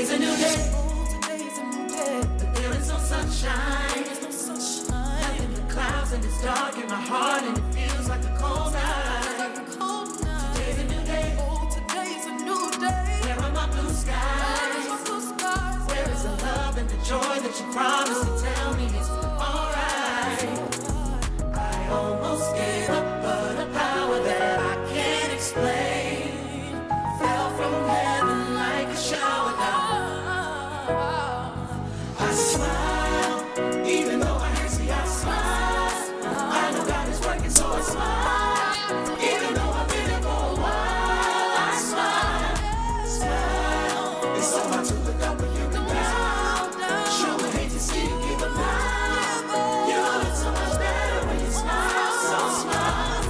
Today's a new day. But there is no sunshine. Nothing but clouds and it's dark in my heart and it feels like a cold night. Today's a new day. Where are my blue skies? Where is the love and the joy that you promised to tell me it's alright? I almost gave up, but a power that I can't explain fell from heaven like a shower down. I smile, even though I hurt, see I smile. I know God is working, so I smile. Even though I've been here for a while, I smile. It's so hard to look up when you're down. Sure would hate to see you give up now. You look so much better when you smile. So smile,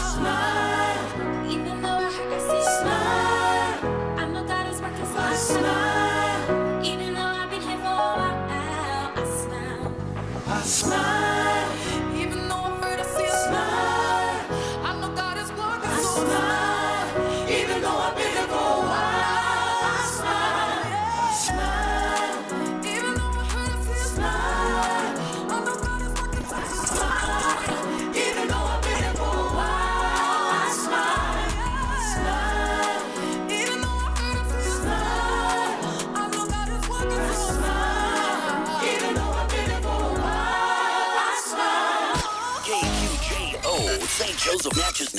smile. Even though I hurt, I see Smile. I know God is working, so I I smile. smile. Even though I've been here for a while, I smile. I smile. Even though I'm hurt, I see a Smile. I know God is working, I so smile. Even though I've been here for a while, I smile. I smile. even though I'm hurt, I see a Smile. I know God is working, so Smile. Even though I've been here for a while, I smile. Smile. even though I'm hurt, I see a Smile. I know God is working, so Smile. Even though I've been here for a while, I smile. KQJO, St. Joseph Natchez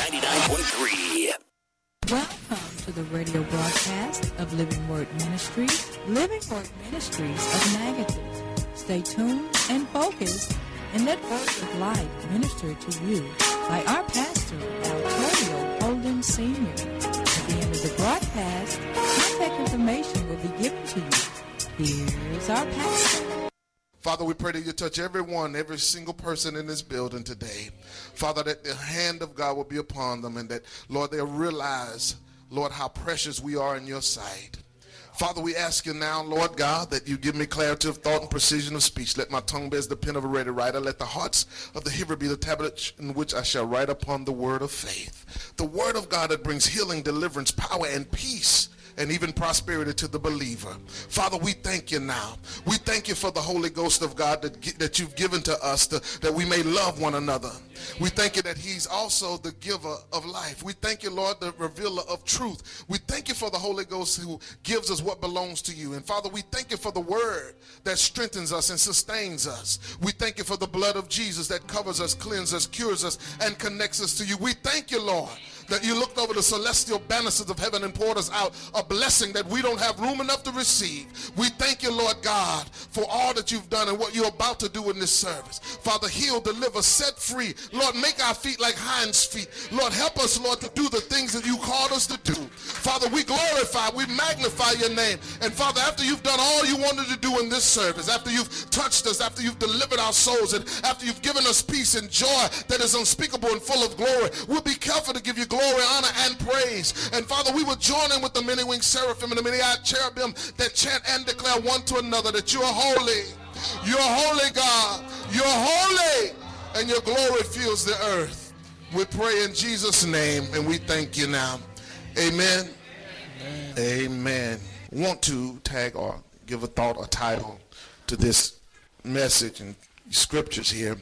99.3. Welcome to the radio broadcast of Living Word Ministries, Living Word Ministries of Natchez. Stay tuned and focused, and let words of life minister to you by our pastor, Antonio Holden Sr. At the end of the broadcast, contact information will be given to you. Here's our pastor. Father, we pray that you touch everyone, every single person in this building today. Father, that the hand of God will be upon them and that, Lord, they'll realize, Lord, how precious we are in your sight. Father, we ask you now, Lord God, that you give me clarity of thought and precision of speech. Let my tongue be as the pen of a ready writer. Let the hearts of the hearer be the tablet in which I shall write upon the word of faith. The word of God that brings healing, deliverance, power, and peace, and even prosperity to the believer. Father, we thank you now. We thank you for the Holy Ghost of God that you've given to us that we may love one another. We thank you that he's also the giver of life. We thank you, Lord, the revealer of truth. We thank you for the Holy Ghost who gives us what belongs to you. And Father, we thank you for the word that strengthens us and sustains us. We thank you for the blood of Jesus that covers us, cleanses us, cures us, and connects us to you. We thank you, Lord, that you looked over the celestial banisters of heaven and poured us out a blessing that we don't have room enough to receive. We thank you, Lord God, for all that you've done and what you're about to do in this service. Father, heal, deliver, set free. Lord, make our feet like hinds feet. Lord, help us, Lord, to do the things that you called us to do. Father, we glorify, we magnify your name. And Father, after you've done all you wanted to do in this service, after you've touched us, after you've delivered our souls, and after you've given us peace and joy that is unspeakable and full of glory, we'll be careful to give you glory, honor, and praise. And Father, we will join in with the many-winged seraphim and the many-eyed cherubim that chant and declare one to another that you are holy. You're holy, God. You're holy. And your glory fills the earth. We pray in Jesus' name, and we thank you now. Amen. Amen. Amen. Want to tag or give a thought or title to this message and scriptures here.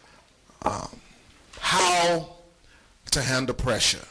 How to handle pressure.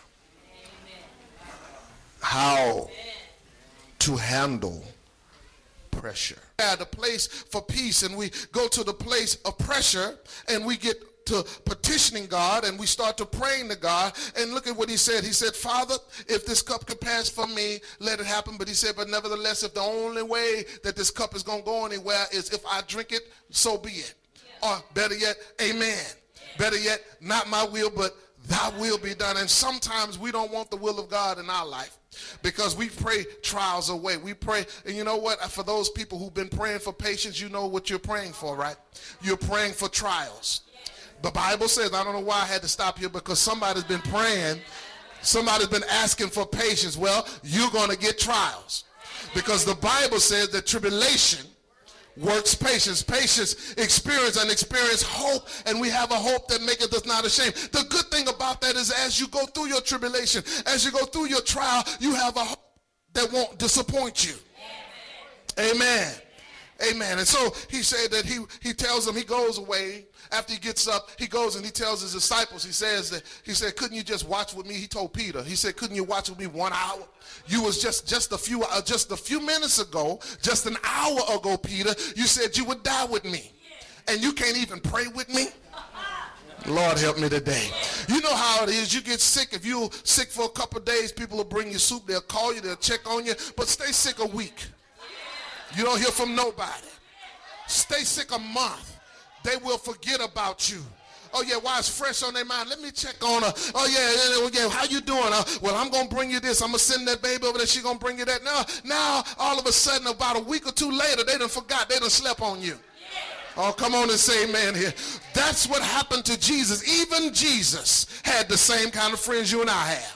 How to handle pressure. The place for peace, and we go to the place of pressure, and we get to petitioning God, and we start to praying to God. And look at what he said. He said, Father, if this cup could pass from me, let it happen. But he said, but nevertheless, if the only way that this cup is going to go anywhere is if I drink it, so be it. Or better yet, amen. Better yet, not my will, but thy will be done. And sometimes we don't want the will of God in our life, because we pray trials away. We pray, and you know what? For those people who've been praying for patience, you know what you're praying for, right? You're praying for trials. The Bible says, I don't know why I had to stop here, because somebody's been praying, somebody's been asking for patience. Well, you're going to get trials, because the Bible says that tribulation works patience. Patience experience hope, and we have a hope that maketh us not ashamed. The good thing about that is, as you go through your tribulation, as you go through your trial, you have a hope that won't disappoint you. Amen. Amen. And so he said that he tells them, he goes away. After he gets up, he goes and he tells his disciples, he said, couldn't you just watch with me? He told Peter, he said, couldn't you watch with me 1 hour? You was just a few minutes ago, just an hour ago, Peter, you said you would die with me. And you can't even pray with me? Lord help me today. You know how it is. You get sick. If you're sick for a couple of days, people will bring you soup. They'll call you. They'll check on you. But stay sick a week. You don't hear from nobody. Stay sick a month. They will forget about you. Oh, yeah, why it's fresh on their mind. Let me check on her. Oh, yeah, how you doing? Well, I'm going to bring you this. I'm going to send that baby over there. She's going to bring you that. Now, all of a sudden, about a week or two later, they done forgot. They done slept on you. Oh, come on and say amen here. That's what happened to Jesus. Even Jesus had the same kind of friends you and I have.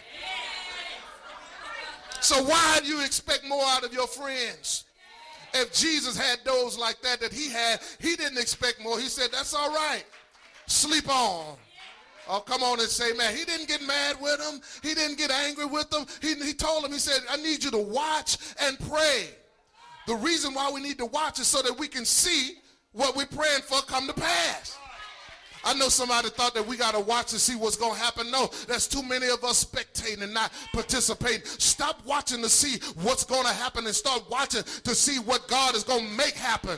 So why do you expect more out of your friends? If Jesus had those like that he had, he didn't expect more. He said, that's all right. Sleep on. Oh, come on and say, man, he didn't get mad with them. He didn't get angry with them. He told them, he said, I need you to watch and pray. The reason why we need to watch is so that we can see what we're praying for come to pass. I know somebody thought that we got to watch to see what's going to happen. No, there's too many of us spectating and not participating. Stop watching to see what's going to happen and start watching to see what God is going to make happen.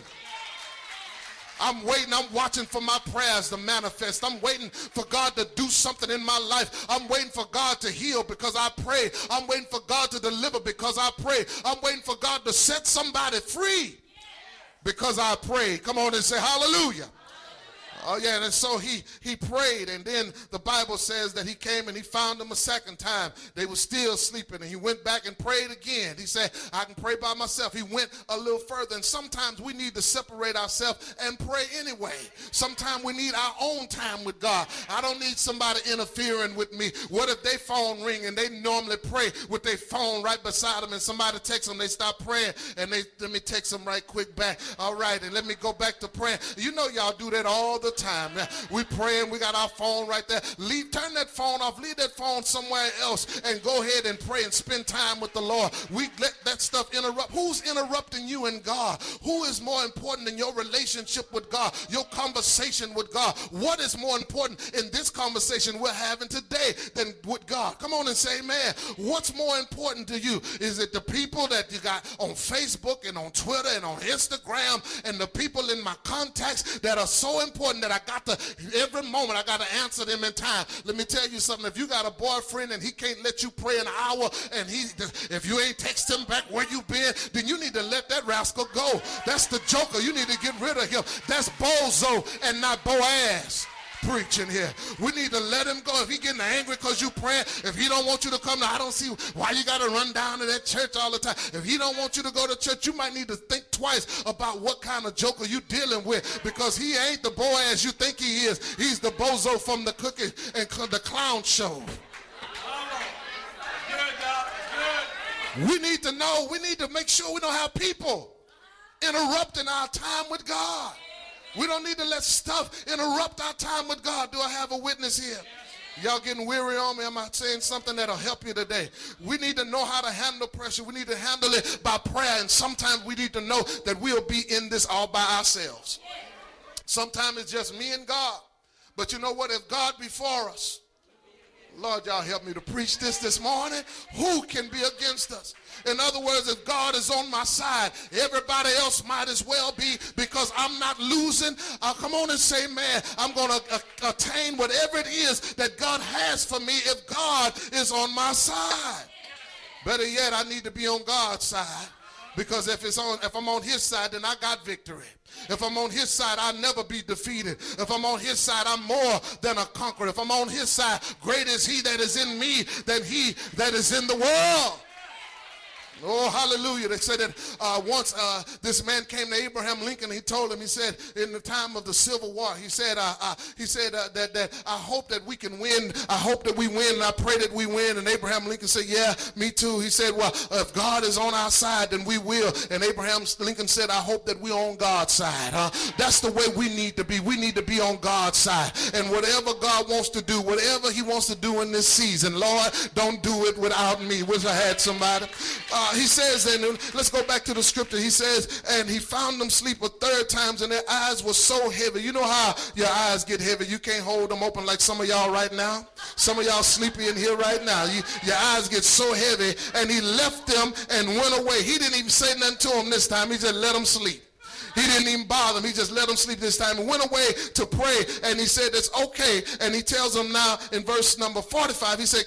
I'm waiting. I'm watching for my prayers to manifest. I'm waiting for God to do something in my life. I'm waiting for God to heal because I pray. I'm waiting for God to deliver because I pray. I'm waiting for God to set somebody free because I pray. Come on and say hallelujah. Oh, yeah, and so he prayed, and then the Bible says that he came and he found them a second time. They were still sleeping, and he went back and prayed again. He said, I can pray by myself. He went a little further, and sometimes we need to separate ourselves and pray anyway. Sometimes we need our own time with God. I don't need somebody interfering with me. What if their phone ring, and they normally pray with their phone right beside them, and somebody texts them, they stop praying, and let me text them right quick back. All right, and let me go back to praying. You know y'all do that all the time. We praying, we got our phone right there. Turn that phone off, leave that phone somewhere else, and go ahead and pray and spend time with the Lord. We let that stuff interrupt. Who's interrupting you and God? Who is more important in your relationship with God, your conversation with God? What is more important in this conversation we're having today than with God? Come on and say amen. What's more important to you? Is it the people that you got on Facebook and on Twitter and on Instagram and the people in my contacts that are so important that I got to, every moment I got to answer them in time? Let me tell you something. If you got a boyfriend and he can't let you pray an hour, and if you ain't text him back where you been, then you need to let that rascal go. That's the joker. You need to get rid of him. That's bozo and not Boaz preaching here. We need to let him go. If he getting angry because you praying, if he don't want you to come, I don't see why you got to run down to that church all the time. If he don't want you to go to church, you might need to think twice about what kind of joker you dealing with, because he ain't the Boaz you think he is. He's the bozo from the cookie and the clown show. We need to know, we need to make sure we don't have people interrupting our time with God. We don't need to let stuff interrupt our time with God. Do I have a witness here? Y'all getting weary on me? Am I saying something that'll help you today? We need to know how to handle pressure. We need to handle it by prayer. And sometimes we need to know that we'll be in this all by ourselves. Sometimes it's just me and God. But you know what? If God be for us, Lord, y'all help me to preach this morning. Who can be against us? In other words, if God is on my side, everybody else might as well be, because I'm not losing. Come on and say, man, I'm going to attain whatever it is that God has for me if God is on my side. Better yet, I need to be on God's side, because if I'm on his side, then I got victory. If I'm on his side, I'll never be defeated. If I'm on his side, I'm more than a conqueror. If I'm on his side, great is he that is in me than he that is in the world. Oh, hallelujah. They said that once this man came to Abraham Lincoln. He told him, he said, in the time of the Civil War, he said that I hope that we can win. I hope that we win, and I pray that we win. And Abraham Lincoln said, yeah, me too. He said, well, if God is on our side, then we will. And Abraham Lincoln said, I hope that we're on God's side. That's the way we need to be. We need to be on God's side. And whatever God wants to do, whatever he wants to do in this season, Lord, don't do it without me. Wish I had somebody. he says, and let's go back to the scripture. He says, and he found them sleep a third time, and their eyes were so heavy. You know how your eyes get heavy? You can't hold them open like some of y'all right now. Some of y'all sleepy in here right now. Your eyes get so heavy, and he left them and went away. He didn't even say nothing to them this time. He just let them sleep. He didn't even bother them. He just let them sleep this time and went away to pray. And he said, it's okay. And he tells them now in verse number 45, he said,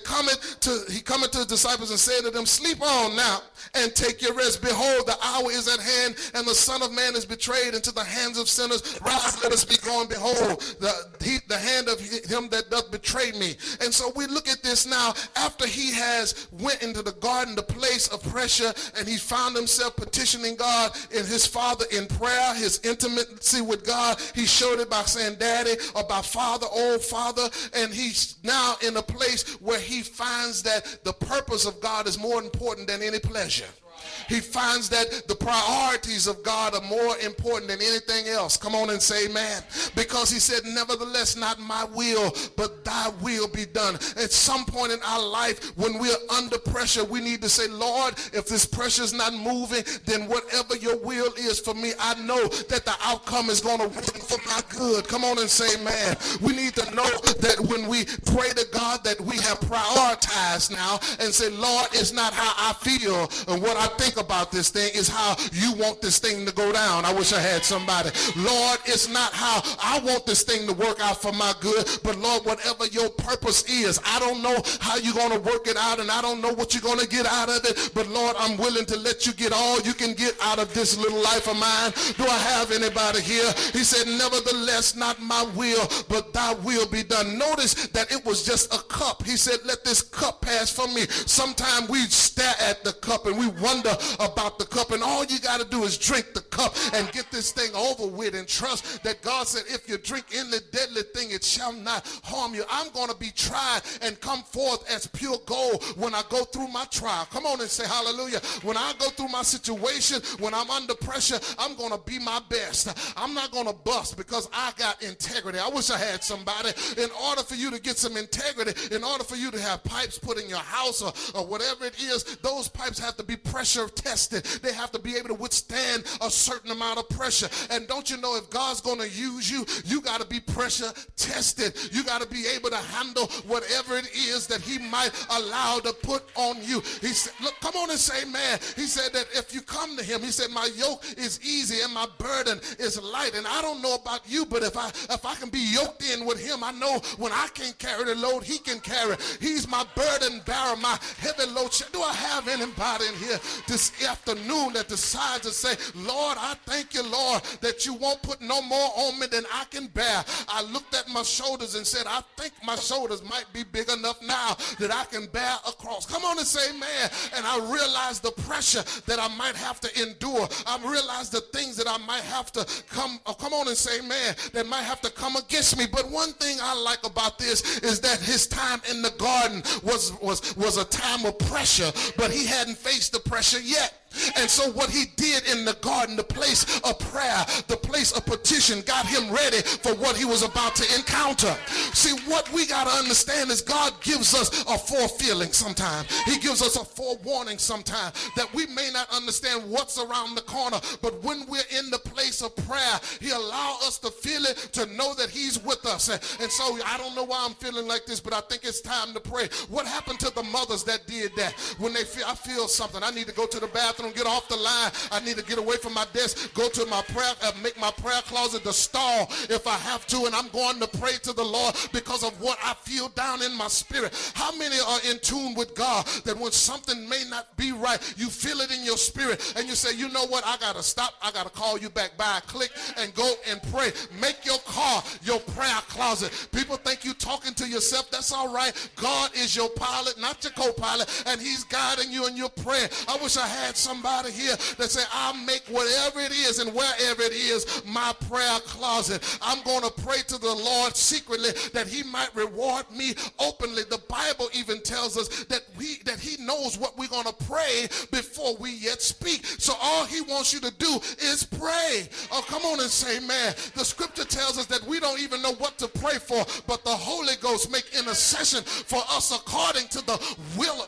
he cometh to his disciples and said to them, sleep on now and take your rest. Behold, the hour is at hand, and the Son of Man is betrayed into the hands of sinners. Rise, let us be going. Behold, the hand of him that doth betray me. And so we look at this now after he has went into the garden, the place of pressure, and he found himself petitioning God and his Father in prayer. His intimacy with God, he showed it by saying daddy or by father, old father, and he's now in a place where he finds that the purpose of God is more important than any pleasure. He finds that the priorities of God are more important than anything else. Come on and say amen. Because he said, nevertheless, not my will, but thy will be done. At some point in our life, when we're under pressure, we need to say, Lord, if this pressure is not moving, then whatever your will is for me, I know that the outcome is going to work for my good. Come on and say amen. We need to know that when we pray to God that we have prioritized now and say, Lord, it's not how I feel and what I think about this thing, is how you want this thing to go down. I wish I had somebody. Lord, it's not how I want this thing to work out for my good, but Lord, whatever your purpose is, I don't know how you're going to work it out, and I don't know what you're going to get out of it, but Lord, I'm willing to let you get all you can get out of this little life of mine. Do I have anybody here? He said, nevertheless, not my will, but thy will be done. Notice that it was just a cup. He said, let this cup pass from me. Sometimes we stare at the cup and we wonder about the cup, and all you got to do is drink the cup and get this thing over with and trust that God said, if you drink in the deadly thing, it shall not harm you. I'm going to be tried and come forth as pure gold when I go through my trial. Come on and say hallelujah. When I go through my situation, when I'm under pressure, I'm going to be my best. I'm not going to bust because I got integrity. I wish I had somebody. In order for you to get some integrity, in order for you to have pipes put in your house or whatever it is, those pipes have to be pressure tested. They have to be able to withstand a certain amount of pressure. And don't you know, if God's going to use you, you got to be pressure tested. You got to be able to handle whatever it is that he might allow to put on you. He said, look, come on and say amen. He said that if you come to him, he said, my yoke is easy and my burden is light. And I don't know about you, but if I can be yoked in with him, I know when I can't carry the load, he can carry. He's my burden bearer, my heavy load. Do I have anybody in here this afternoon that decides to say, Lord, I thank you, Lord, that you won't put no more on me than I can bear. I looked at my shoulders and said, I think my shoulders might be big enough now that I can bear a cross. Come on and say amen. And I realized the pressure that I might have to endure. I realized the things that I might have to come on and say amen, that might have to come against me. But one thing I like about this is that his time in the garden was a time of pressure, but he hadn't faced the pressure yet. And so what he did in the garden, the place of prayer, the place of petition, got him ready for what he was about to encounter. See, what we got to understand is God gives us a forefeeling sometimes. He gives us a forewarning sometimes that we may not understand what's around the corner, but when we're in the place of prayer, he allows us to feel it, to know that he's with us. And so I don't know why I'm feeling like this, but I think it's time to pray. What happened to the mothers that did that? When they feel, I feel something, I need to go to the bathroom, get off the line, I need to get away from my desk, go to my prayer, make my prayer closet the stall if I have to, and I'm going to pray to the Lord because of what I feel down in my spirit. How many are in tune with God that when something may not be right, you feel it in your spirit and you say, you know what, I gotta stop, I gotta call you back by a click and go and pray. Make your car your prayer closet. People think you talking to yourself. That's all right. God is your pilot, not your co-pilot, and he's guiding you in your prayer. I wish I had somebody here that say, I'll make whatever it is and wherever it is my prayer closet. I'm going to pray to the Lord secretly that he might reward me openly. The Bible even tells us that he knows what we're going to pray before we yet speak. So all he wants you to do is pray. Oh, come on and say, man. The scripture tells us that we don't even know what to pray for, but the Holy Ghost make intercession for us according to the will of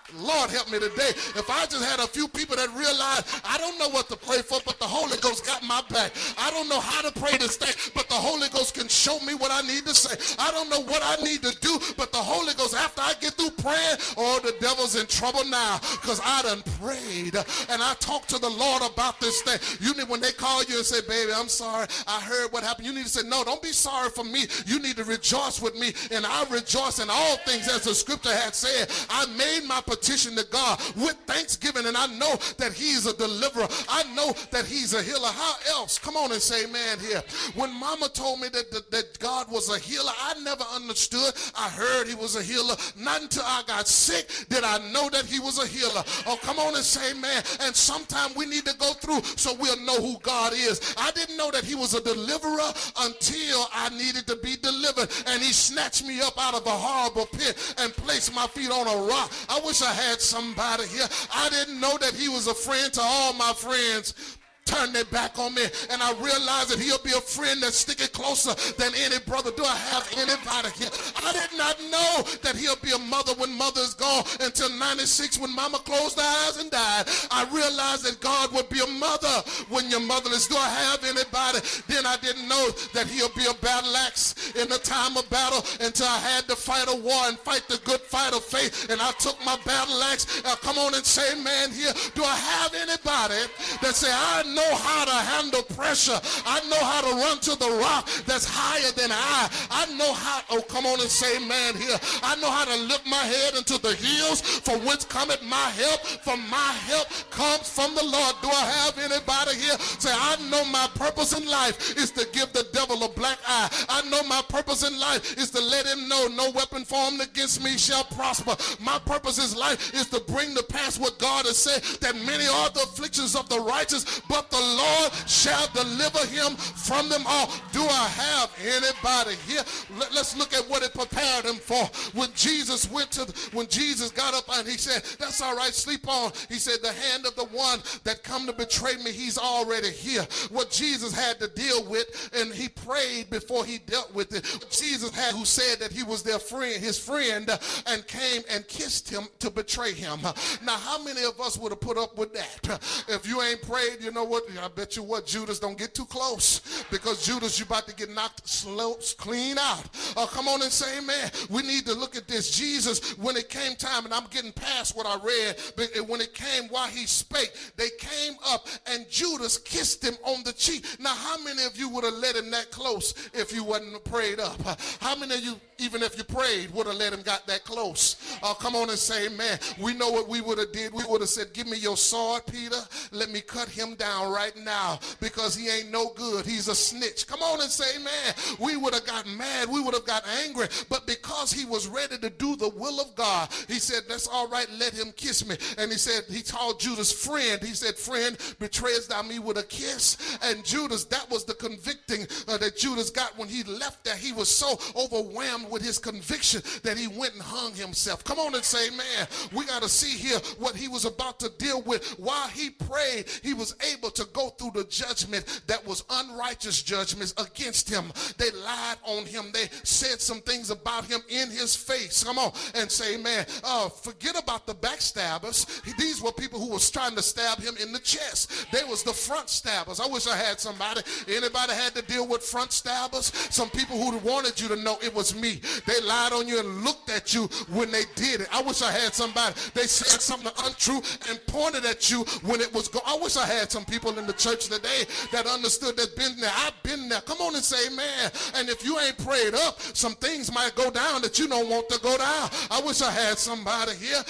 Lord help me today. If I just had a few people that realize I don't know what to pray for, but the Holy Ghost got my back. I don't know how to pray this thing, but the Holy Ghost can show me what I need to say. I don't know what I need to do, but the Holy Ghost, after I get through praying, oh, the devil's in trouble now because I done prayed and I talked to the Lord about this thing. You need, when they call you and say, baby, I'm sorry, I heard what happened, you need to say, no, don't be sorry for me. You need to rejoice with me, and I rejoice in all things, as the scripture had said. I made my petition to God with thanksgiving, and I know that he's a deliverer. I know that he's a healer. How else? Come on and say amen here. When mama told me that God was a healer, I never understood. I heard he was a healer. Not until I got sick did I know that he was a healer. Oh, come on and say amen. And sometimes we need to go through so we'll know who God is. I didn't know that he was a deliverer until I needed to be delivered, and he snatched me up out of a horrible pit and placed my feet on a rock. I wish I had somebody here. I didn't know that he was a friend to all my friends. Turn their back on me, and I realize that he'll be a friend that's sticking closer than any brother. Do I have anybody here? I did not know that he'll be a mother when mother is gone. Until 96, when mama closed her eyes and died, I realized that God would be a mother when you're motherless. Do I have anybody? Then I didn't know that he'll be a battle axe in the time of battle, until I had to fight a war and fight the good fight of faith, and I took my battle axe. Come on and say amen here. Do I have anybody that say, I know how to handle pressure? I know how to run to the rock that's higher than I know how, oh, come on and say amen here. I know how to lift my head into the hills, for whence cometh my help. For my help comes from the Lord. Do I have anybody here say, I know my purpose in life is to give the devil a black eye. I know my purpose in life is to let him know no weapon formed against me shall prosper. My purpose in life is to bring to pass what God has said, that many are the afflictions of the righteous, but the Lord shall deliver him from them all. Do I have anybody here? Let's look at what it prepared him for. When Jesus when Jesus got up and he said, that's all right, sleep on. He said, the hand of the one that come to betray me, he's already here. What Jesus had to deal with, and he prayed before he dealt with it. Jesus had, who said that he was their friend, his friend, and came and kissed him to betray him. Now, how many of us would have put up with that? If you ain't prayed, you know what? I bet you what, Judas, don't get too close, because Judas, you about to get knocked clean out. Come on and say amen. We need to look at this. Jesus, when it came time, and I'm getting past what I read, but when it came while he spake, they came up and Judas kissed him on the cheek. Now, how many of you would have let him that close if you wasn't prayed up? How many of you, even if you prayed, would have let him got that close? Come on and say amen. We know what we would have did. We would have said, give me your sword, Peter. Let me cut him down right now, because he ain't no good. He's a snitch. Come on and say amen. We would have got mad. We would have got angry. But because he was ready to do the will of God, he said, that's all right, let him kiss me. And he said, he called Judas friend. He said, friend, betrayest thou me with a kiss? And Judas, that was the convicting that Judas got when he left there. He was so overwhelmed with his conviction that he went and hung himself. Come on and say amen. We got to see here what he was about to deal with. While he prayed, he was able to go through the judgment that was unrighteous judgments against him. They lied on him. They said some things about him in his face. Come on and say amen. Forget about the backstabbers. These were people who was trying to stab him in the chest. They was the front stabbers. I wish I had somebody. Anybody had to deal with front stabbers? Some people who wanted you to know it was me. They lied on you and looked at you when they did it. I wish I had somebody. They said something untrue and pointed at you when it was go. I wish I had some people in the church today that understood that been there. I've been there. Come on and say amen. And if you ain't prayed up, some things might go down that you don't want to go down. I wish I had somebody here.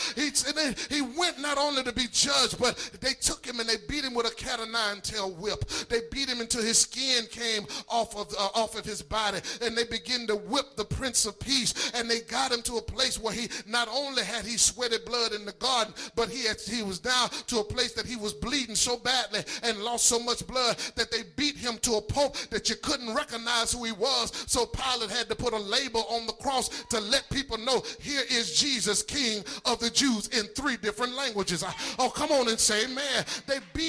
He went not only to be judged, but they took him and they beat him with a cat o' nine tail whip. They beat him until his skin came off of his body, and they began to whip the Prince of Peace, and they got him to a place where he not only had he sweated blood in the garden, but he was down to a place that he was bleeding so badly and lost so much blood that they beat him to a pulp that you couldn't recognize who he was. So Pilate had to put a label on the cross to let people know, here is Jesus, King of the Jews, in 3 different languages. Oh, come on and say amen. They beat him so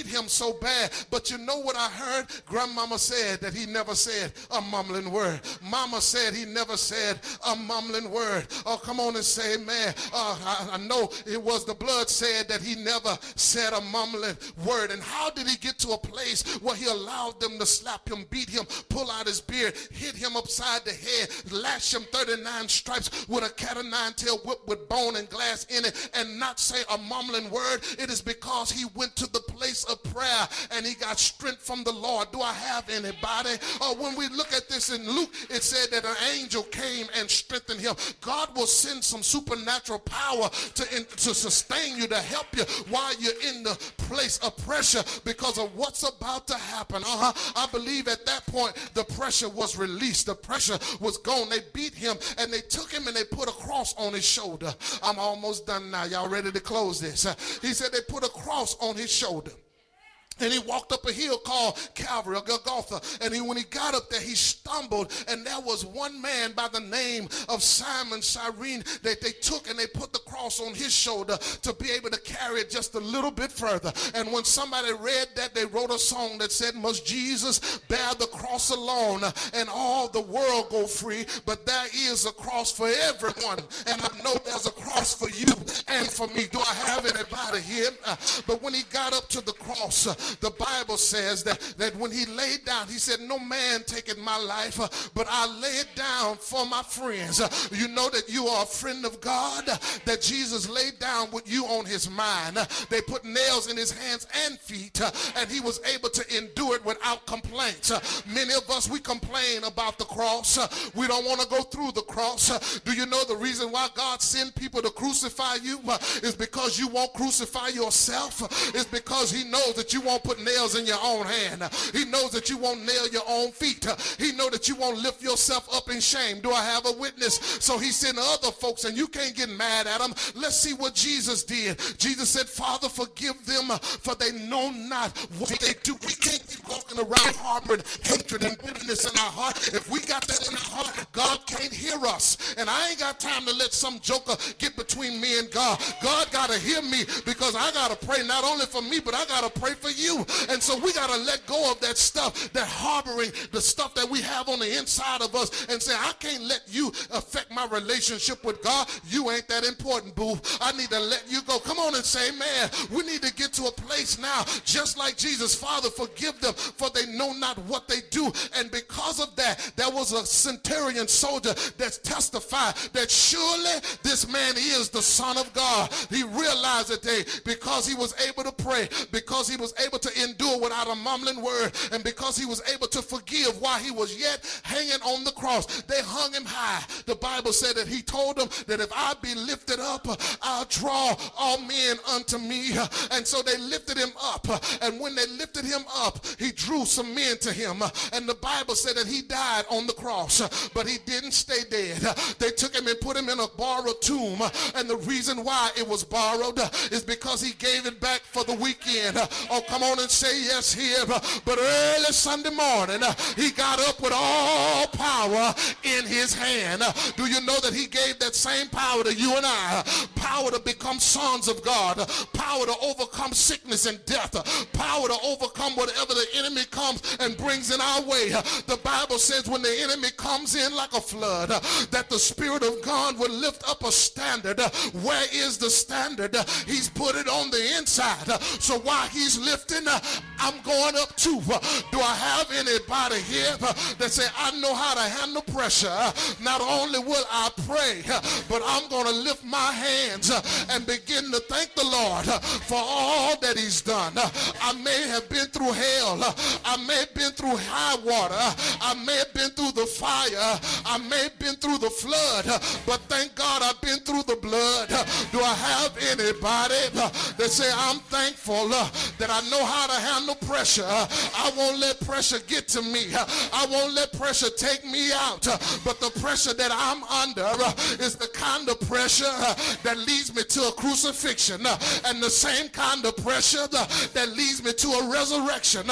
so bad. But you know what I heard? Grandmama said that he never said a mumbling word. Mama said he never said a mumbling word. Oh, come on and say amen. I know it was the blood said that he never said a mumbling word. And how did he get to a place where he allowed them to slap him, beat him, pull out his beard, hit him upside the head, lash him 39 stripes with a cat o' nine tail whip with bone and glass in it, and not say a mumbling word? It is because he went to the place of prayer and he got strength from the Lord. Do I have anybody? When we look at this in Luke, it said that an angel came and strengthened him. God will send some supernatural power to sustain you, to help you while you're in the place of pressure because of what's about to happen. I believe at that point the pressure was released. The pressure was gone. They beat him and they took him and they put a cross on his shoulder. I'm almost done now. Y'all ready to close this? He said they put a cross on his shoulder. And he walked up a hill called Calvary, or Golgotha. And when he got up there, he stumbled. And there was one man by the name of Simon Cyrene that they took and they put the cross on his shoulder to be able to carry it just a little bit further. And when somebody read that, they wrote a song that said, must Jesus bear the cross alone and all the world go free? But there is a cross for everyone. And I know there's a cross for you and for me. Do I have anybody here? But when he got up to the cross, the Bible says that when he laid down, he said, no man taketh my life, but I lay it down for my friends. You know that you are a friend of God, that Jesus laid down with you on his mind. They put nails in his hands and feet, and he was able to endure it without complaints. Many of us, we complain about the cross. We don't want to go through the cross. Do you know the reason why God sent people to crucify you is because you won't crucify yourself? It's because he knows that you won't put nails in your own hand. He knows that you won't nail your own feet. He knows that you won't lift yourself up in shame. Do I have a witness? So he sent other folks, and you can't get mad at them. Let's see what Jesus did. Jesus said, Father, forgive them, for they know not what they do. We can't keep walking around harboring hatred and bitterness in our heart. If we got that in our heart, God can't hear us. And I ain't got time to let some joker get between me and God. God got to hear me, because I got to pray not only for me, but I got to pray for you. And so we got to let go of that stuff, that harboring, the stuff that we have on the inside of us, and say, I can't let you affect my relationship with God. You ain't that important, boo. I need to let you go. Come on and say, man, we need to get to a place now, just like Jesus. Father, forgive them, for they know not what they do. And because of that, there was a centurion soldier that testified that surely this man is the Son of God. He realized that because he was able to pray, because he was able to endure without a mumbling word, and because he was able to forgive while he was yet hanging on the cross, they hung him high. The Bible said that he told them that if I be lifted up, I'll draw all men unto me. And so they lifted him up, and when they lifted him up, he drew some men to him. And the Bible said that he died on the cross, but he didn't stay dead. They took him and put him in a borrowed tomb, and the reason why it was borrowed is because he gave it back for the weekend. Oh, come on and say yes here. But early Sunday morning, he got up with all power in his hand. Do you know that he gave that same power to you and I? Power to become sons of God, power to overcome sickness and death, power to overcome whatever the enemy comes and brings in our way. The Bible says when the enemy comes in like a flood, that the Spirit of God will lift up a standard. Where is the standard? He's put it on the inside. So while he's lifting, I'm going up too. Do I have anybody here that say, I know how to handle pressure? Not only will I pray, but I'm going to lift my hands and begin to thank the Lord for all that he's done. I may have been through hell. I may have been through high water. I may have been through the fire. I may have been through the flood, but thank God I've been through the blood. Do I have anybody that say, I'm thankful that I know how to handle pressure? I won't let pressure get to me. I won't let pressure take me out. But the pressure that I'm under is the kind of pressure that leads me to a crucifixion, and the same kind of pressure that leads me to a resurrection. Because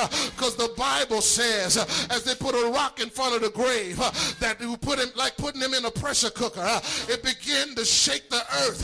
because the Bible says as they put a rock in front of the grave that you put him like putting him in a pressure cooker. It began to shake the earth.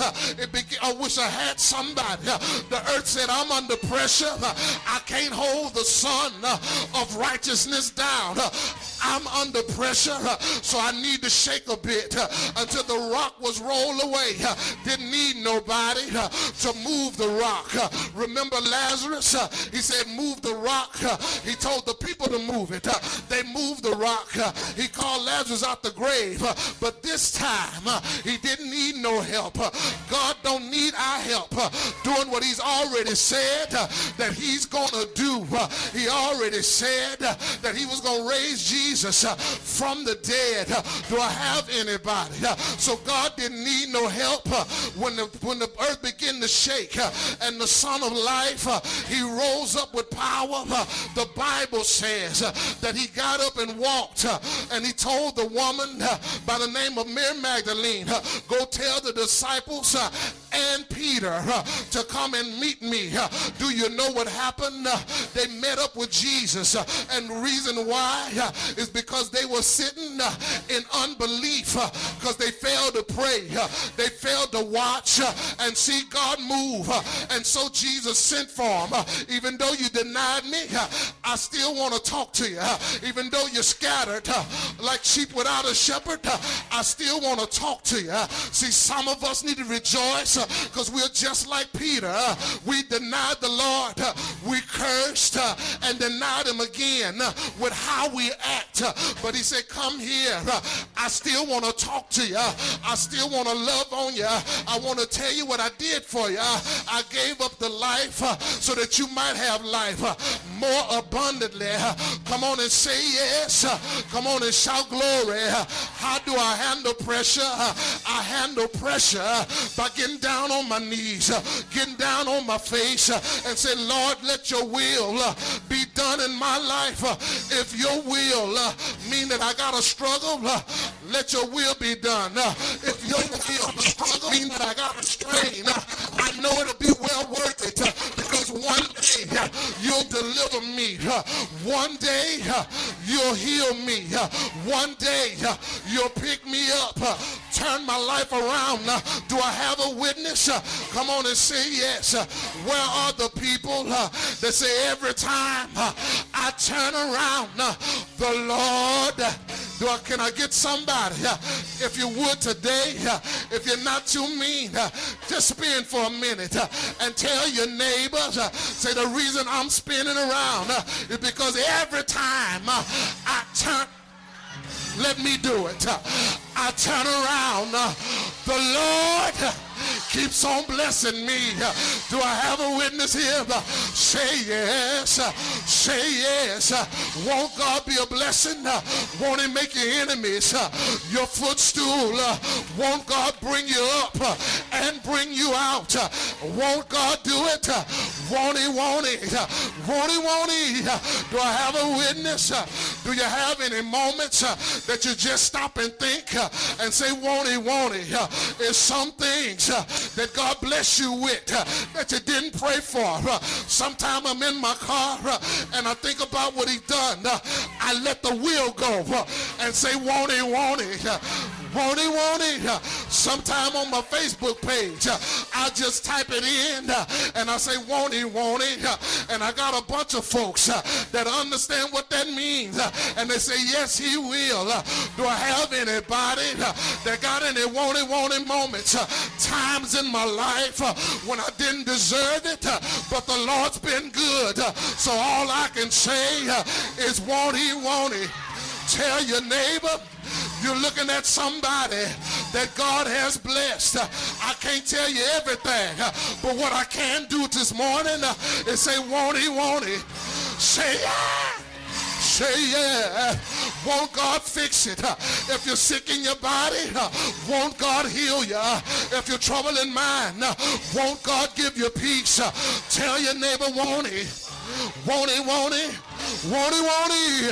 I wish I had somebody. The earth said, I'm under pressure. I can't hold the sun of righteousness down. I'm under pressure, so I need to shake a bit until the rock was rolled away. Didn't need nobody to move the rock. Remember Lazarus? He said, move the rock. He told the people to move it. They moved the rock. He called Lazarus out the grave, but this time he didn't need no help. God don't need our help doing what he's already said that he's gonna do. He already said that he was gonna raise Jesus from the dead. Do I have anybody? So God didn't need no help when the earth began to shake and the Son of Life, he rose up with power. The Bible says that he got up and walked and he told the woman by the name of Mary Magdalene, go tell the disciples and Peter to come and meet me. Do you know what happened? They met up with Jesus, and the reason why is because they were sitting in unbelief, because they failed to pray, they failed to watch and see God move. And so Jesus sent for them. Even though you denied me, I still want to talk to you. Even though you're scattered like sheep without a shepherd, I still want to talk to you. See, some of us need to rejoice because we're just like Peter. We denied the Lord. We cursed and denied him again with how we act. But he said, come here. I still want to talk to you. I still want to love on you. I want to tell you what I did for you. I gave up the life so that you might have life more abundantly. Come on and say yes. Come on and shout glory. How do I handle pressure? I handle pressure by getting down on my knees, getting down on my face and say, Lord, let your will be done in my life. If your will mean that I got to struggle, let your will be done. If your will mean that I got to strain, I know it'll be well worth it because one day you'll deliver me. One day you'll heal me. One day you'll pick me up, turn my life around. Do I have a witness? Come on and say yes. Where are the people that say every time I turn around, the Lord, can I get somebody? If you would today, if you're not too mean, just spin for a minute and tell your neighbors, say the reason I'm spinning around is because every time I turn, let me do it. I turn around, the Lord keeps on blessing me. Do I have a witness here? Say yes. Say yes. Won't God be a blessing? Won't he make your enemies your footstool? Won't God bring you up and bring you out? Won't God do it? Won't he? Won't he? Won't he? Won't he? Do I have a witness? Do you have any moments that you just stop and think and say, won't he? Won't he? It's some things that God bless you with that you didn't pray for. Sometime I'm in my car and I think about what he done. I let the wheel go and say, won't he? Won't he? Won't he? Won't he? Sometime on my Facebook page, I just type it in and I say, won't he? Won't he? And I got a bunch of folks that understand what that means. And they say, yes, he will. Do I have anybody that got any won't he moments? Times in my life when I didn't deserve it, but the Lord's been good. So all I can say is, won't he? Won't he? Tell your neighbor, you're looking at somebody that God has blessed. I can't tell you everything, but what I can do this morning is say, won't he? Won't he? Say yeah. Say yeah. Won't God fix it? If you're sick in your body, won't God heal you? If you're troubled in mind, won't God give you peace? Tell your neighbor, won't he? Won't he? Won't he? Won't he? Won't he?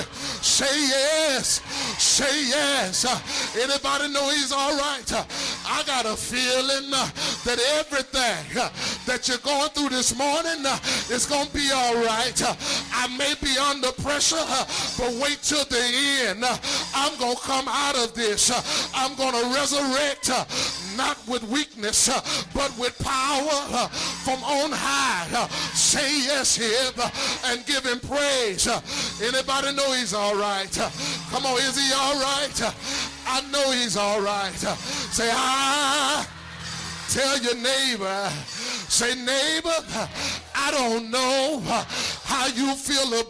Say yes. Say yes. Anybody know he's all right? I got a feeling that everything that you're going through this morning is going to be all right. I may be under pressure, but wait till the end. I'm going to come out of this. I'm going to resurrect, not with weakness, but with power from on high. Say yes here and give him praise. Anybody know he's all right? Come on, is he all right? I know he's all right. Say, tell your neighbor, say, neighbor, I don't know how you feel about